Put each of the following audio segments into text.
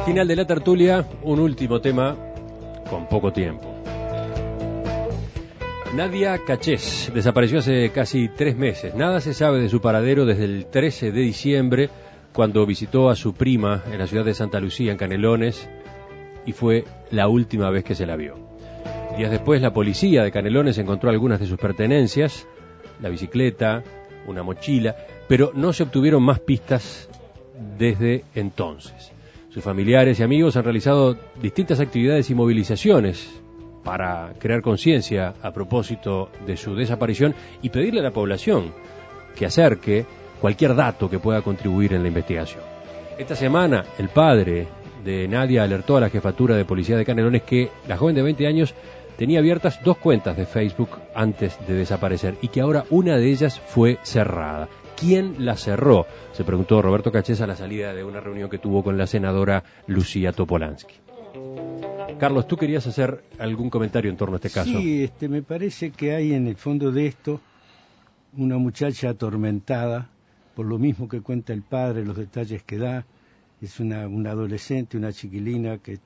final de la tertulia, un último tema con poco tiempo. Nadia Cachés desapareció hace casi 3 meses. Nada se sabe de su paradero desde el 13 de diciembre, cuando visitó a su prima en la ciudad de Santa Lucía, en Canelones, y fue la última vez que se la vio. Días después, la policía de Canelones encontró algunas de sus pertenencias, la bicicleta, una mochila, pero no se obtuvieron más pistas desde entonces. Sus familiares y amigos han realizado distintas actividades y movilizaciones para crear conciencia a propósito de su desaparición y pedirle a la población que acerque cualquier dato que pueda contribuir en la investigación. Esta semana, el padre de Nadia alertó a la jefatura de policía de Canelones que la joven de 20 años tenía abiertas 2 cuentas de Facebook antes de desaparecer y que ahora una de ellas fue cerrada. ¿Quién la cerró?, se preguntó Roberto Cachés a la salida de una reunión que tuvo con la senadora Lucía Topolansky. Carlos, ¿tú querías hacer algún comentario en torno a este caso? Sí, me parece que hay en el fondo de esto una muchacha atormentada por lo mismo que cuenta el padre, los detalles que da. Es una adolescente, una chiquilina que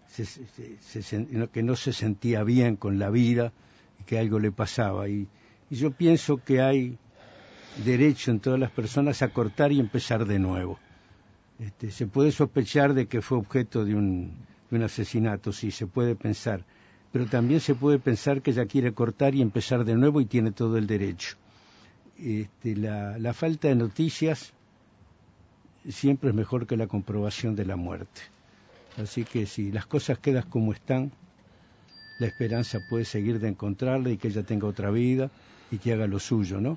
no se sentía bien con la vida y que algo le pasaba. Y yo pienso que hay derecho en todas las personas a cortar y empezar de nuevo. Se puede sospechar de que fue objeto de un asesinato, sí, se puede pensar, pero también se puede pensar que ella quiere cortar y empezar de nuevo y tiene todo el derecho. La falta de noticias siempre es mejor que la comprobación de la muerte. Así que si las cosas quedan como están, la esperanza puede seguir de encontrarla y que ella tenga otra vida y que haga lo suyo, ¿no?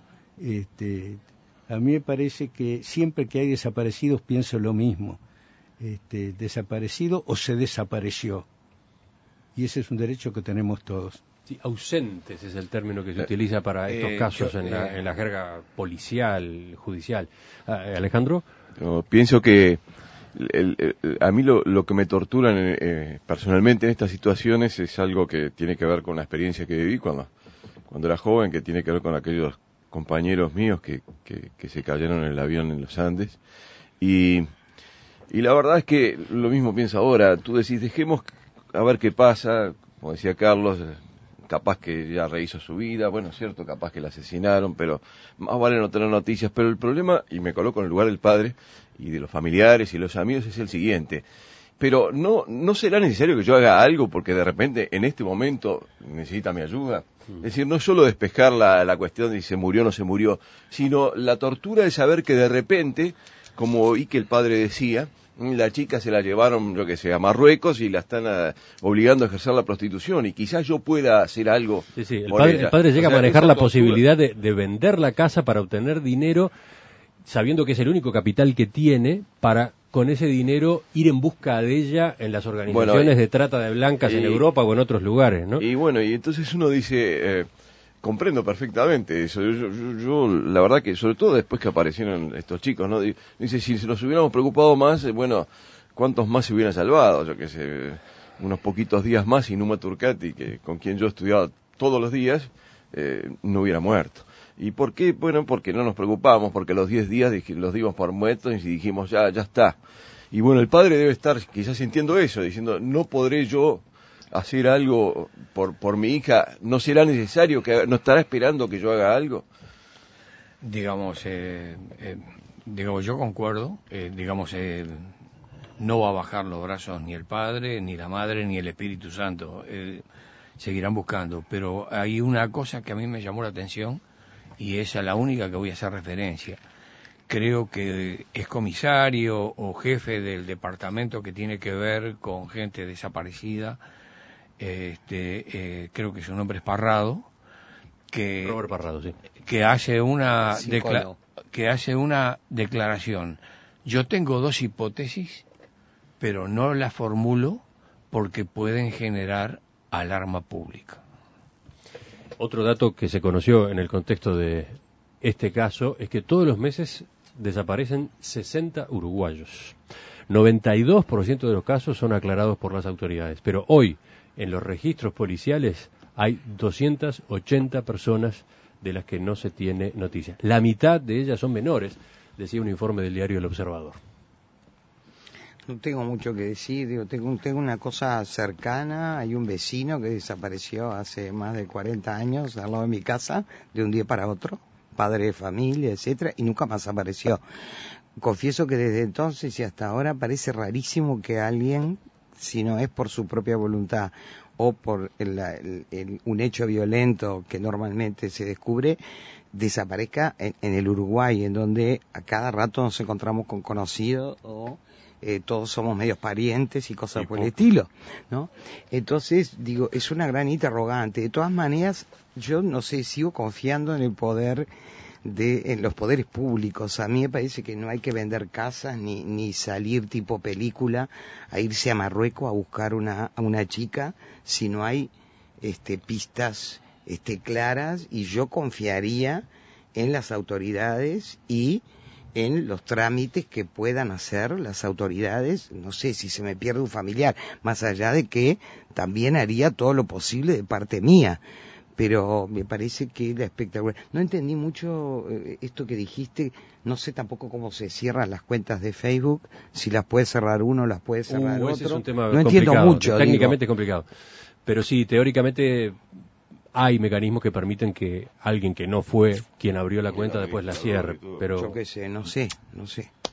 A mí me parece que siempre que hay desaparecidos pienso lo mismo. Desaparecido o se desapareció. Y ese es un derecho que tenemos todos. Sí, ausentes es el término que se utiliza para estos casos en la jerga policial, judicial. Alejandro. No, pienso que a mí lo que me torturan personalmente en estas situaciones es algo que tiene que ver con la experiencia que viví cuando era joven, que tiene que ver con aquellos compañeros míos que se cayeron en el avión en los Andes. Y la verdad es que lo mismo pienso ahora. Tú decís, dejemos a ver qué pasa, como decía Carlos, capaz que ya rehizo su vida, bueno, es cierto, capaz que la asesinaron, pero más vale no tener noticias. Pero el problema, y me coloco en el lugar del padre y de los familiares y los amigos, es el siguiente. Pero no será necesario que yo haga algo porque de repente en este momento necesita mi ayuda. Es decir, no solo despejar la cuestión de si se murió o no se murió, sino la tortura de saber que de repente, como oí que el padre decía, la chica se la llevaron, yo que sé, a Marruecos y la están obligando a ejercer la prostitución y quizás yo pueda hacer algo. Sí, el padre llega a manejar la posibilidad de vender la casa para obtener dinero, sabiendo que es el único capital que tiene para con ese dinero ir en busca de ella en las organizaciones de trata de blancas en Europa o en otros lugares, ¿no? Y bueno, y entonces uno dice, comprendo perfectamente eso. Yo la verdad que, sobre todo después que aparecieron estos chicos, ¿no? Dice, si nos hubiéramos preocupado más, bueno, ¿cuántos más se hubieran salvado? Yo qué sé, unos poquitos días más y Numa Turcati, con quien yo estudiaba todos los días, no hubiera muerto. ¿Y por qué? Bueno, porque no nos preocupamos, porque los 10 días los dimos por muertos y dijimos, ya está. Y bueno, el padre debe estar quizás sintiendo eso, diciendo, no podré yo hacer algo por mi hija, no será necesario, no estará esperando que yo haga algo. Digamos, yo concuerdo, no va a bajar los brazos ni el Padre, ni la Madre, ni el Espíritu Santo, seguirán buscando, pero hay una cosa que a mí me llamó la atención, y esa es la única que voy a hacer referencia. Creo que es comisario o jefe del departamento que tiene que ver con gente desaparecida, creo que su nombre es Parrado, Robert Parrado, sí. que hace una declaración. Yo tengo 2 hipótesis, pero no las formulo porque pueden generar alarma pública. Otro dato que se conoció en el contexto de este caso es que todos los meses desaparecen 60 uruguayos. 92% de los casos son aclarados por las autoridades, pero hoy en los registros policiales hay 280 personas de las que no se tiene noticia. La mitad de ellas son menores, decía un informe del diario El Observador. No tengo mucho que decir, digo, tengo una cosa cercana, hay un vecino que desapareció hace más de 40 años al lado de mi casa, de un día para otro, padre de familia, etcétera, y nunca más apareció. Confieso que desde entonces y hasta ahora parece rarísimo que alguien, si no es por su propia voluntad o por un hecho violento que normalmente se descubre, desaparezca en el Uruguay, en donde a cada rato nos encontramos con conocidos o todos somos medios parientes y cosas por el estilo, ¿no? Entonces, digo, es una gran interrogante. De todas maneras, yo no sé, sigo confiando en el poder en los poderes públicos. A mí me parece que no hay que vender casas ni salir tipo película a irse a Marruecos a buscar a una chica si no hay pistas claras, y yo confiaría en las autoridades y en los trámites que puedan hacer las autoridades. No sé si se me pierde un familiar, más allá de que también haría todo lo posible de parte mía, pero me parece que la espectacular. No entendí mucho esto que dijiste, no sé tampoco cómo se cierran las cuentas de Facebook, si las puede cerrar uno, las puede cerrar otro. Ese es un tema no entiendo mucho. Técnicamente complicado, pero sí, teóricamente hay mecanismos que permiten que alguien que no fue quien abrió la cuenta después la cierre, pero yo qué sé, no sé.